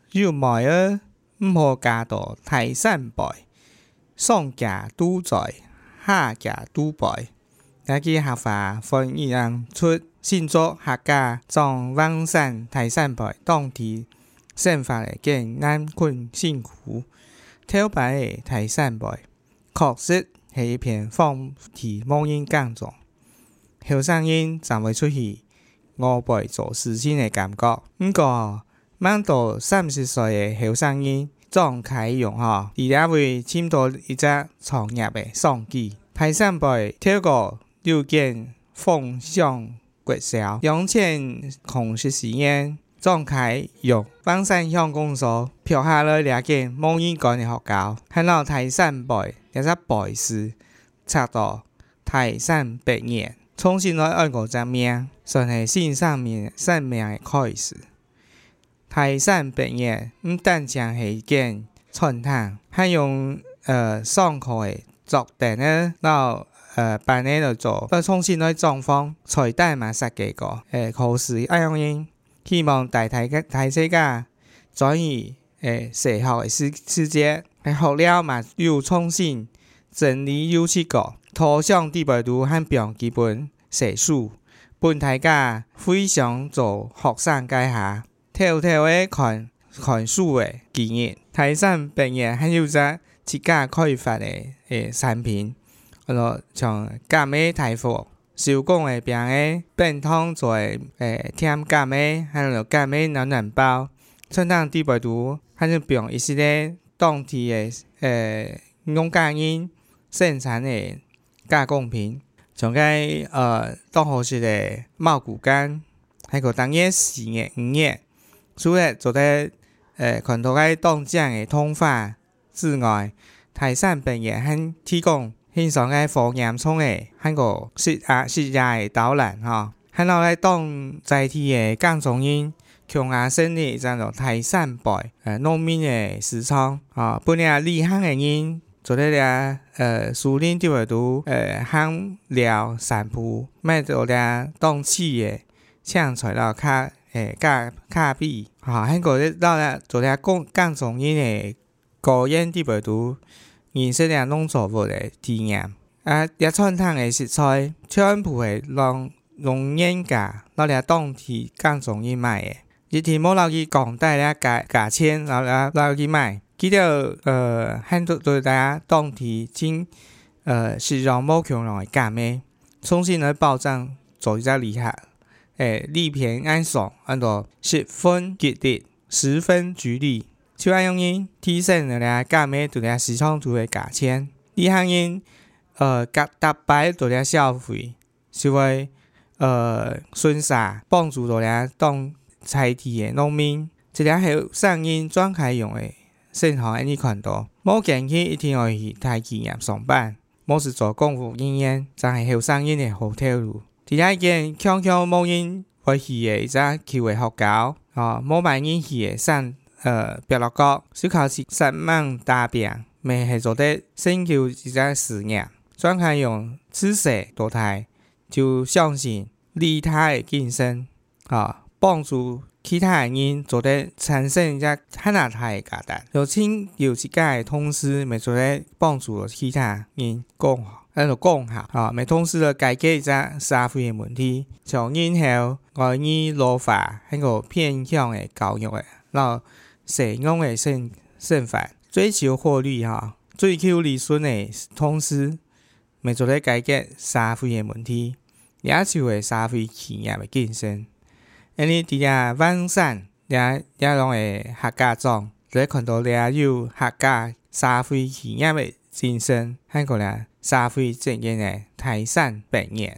要卖儿毋好加到泰山背，上架拄在，下架拄背。那句客话翻译出新作客家从网山泰山背当地生发的更难困辛苦，挑白的泰山背，确实是一片风体无人讲中。后生人站袂出去，我背做事情的感觉。不过，蛮多30岁的后生人总开用伫遐位深度一只创业的创举。泰山背透过六件风向国小2014年总开用网山乡公所票下了2件无人管的学校，看到泰山背一只背字插到泰山北面，重新来按个只名，算是新上面生命的开始。泰山北面毋但将是一件传统，还用上课的作定呢，办理来做，重新来装潢，彩蛋嘛设计过，考试爱用因，希望大世界转移社学的世界，学了嘛又重新整理优质过，图像地位图和标基本写数，本大家非常做学生解下，偷偷的看书的经验，泰山毕业还有自家开发的产品。像咖啡大佛、手工的饼的便当做甜咖啡，还有咖啡暖包，传统地位图，还有并一系列当地的农家人生产的加工品，像当好式的茂谷柑，还有当夜4月、5月，除了做在看到当酱的通化之外，泰山毕业还提供欣赏火焰葱的，还有实价的导览还有当在地的江中人强牙生的泰山背农民的市场本来离乡的人做咧树林地位图香料散步，卖做咧当市的抢出来卡比还有做咧江中人的高原地位图。认识了农作物的体验也传统的食材全部会让人家了当地江中人买的，日天无留去讲带了价钱，留去买，记得很多对大家当地真是让无强人的价咩，重新来保障做一只厉害利便安爽，十分吉利，10分吉利。就爱用因提升了价咩对了市场图的价钱，离乡人搭摆对了消费，是为顺势帮助到了当在地的农民，这了后生人转开用的生活你看到，无见去一定要去大企业上班，无是做公务人员，真是后生人的好退路。伫遐间强无人会去的一只旧的学校无万人去的别落国小考是3万大饼，咪系做得深究一只事业，转开用知识多态，就相信利他的竞争帮助其他人做得产生一只很大的价值，有请有自家的同事咪做得帮助其他人讲好咪同时解决一只社会的问题，像日后外语老化还有偏向的教育的社工的身份，追求获利追求利润的同时，咪做咧解决社会的问题，也就会社会企业的竞争。因为伫遐网山也拢会客家庄，就看到了有客家社会企业的竞争，还有社会正经的泰山毕业。